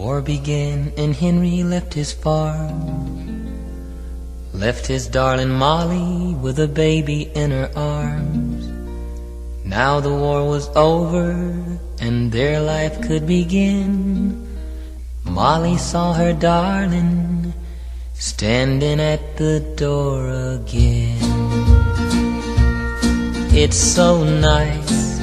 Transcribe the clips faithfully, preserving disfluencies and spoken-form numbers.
war began and Henry left his farm, left his darling Molly with a baby in her arms. Now the war was over and their life could begin. Molly saw her darling standing at the door again. It's so nice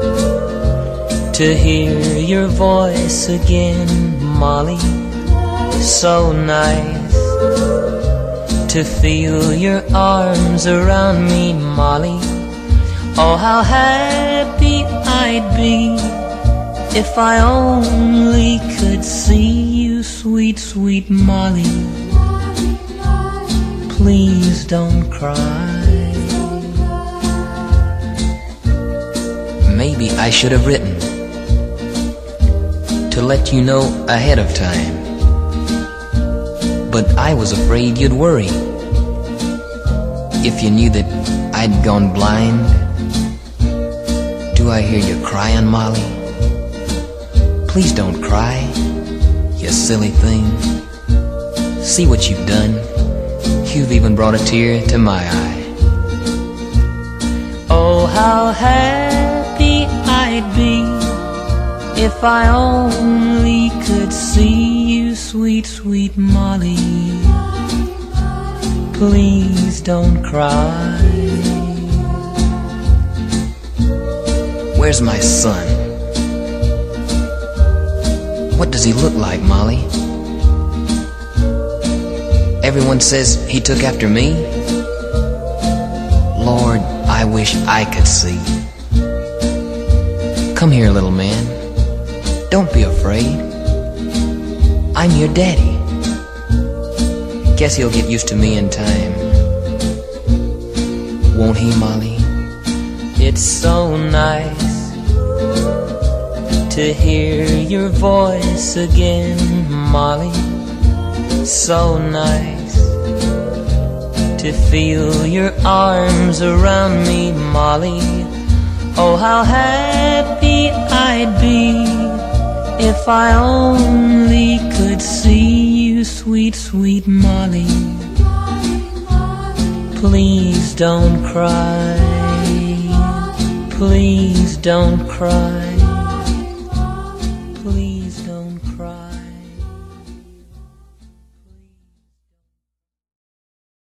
to hear your voice again, Molly. So nice to feel your arms around me, Molly. Oh, how happy I'd be if I only could see you, sweet, sweet Molly. Please don't cry. Maybe I should have written to let you know ahead of time, but I was afraid you'd worry if you knew that I'd gone blind. Do I hear you crying, Molly? Please don't cry, you silly thing. See what you've done. You've even brought a tear to my eye. Oh, how happy I'd be if I only could see you, sweet, sweet Molly. Please don't cry. Where's my son? What does he look like, Molly? Everyone says he took after me. Lord, I wish I could see. Come here, little man. Don't be afraid. I'm your daddy. Guess he'll get used to me in time. Won't he, Molly? It's so nice to hear your voice again, Molly. So nice to feel your arms around me, Molly. Oh, how happy I'd be if I only could see you, sweet, sweet Molly. Please don't cry. Please don't cry.